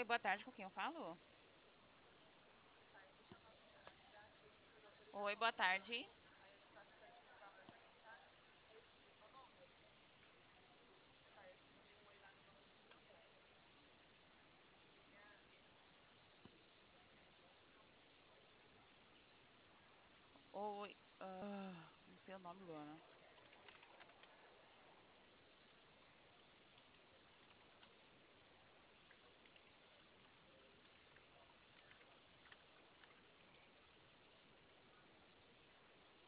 boa tarde, com quem eu falo? Oi, boa tarde. Oi, não sei o nome, Luana.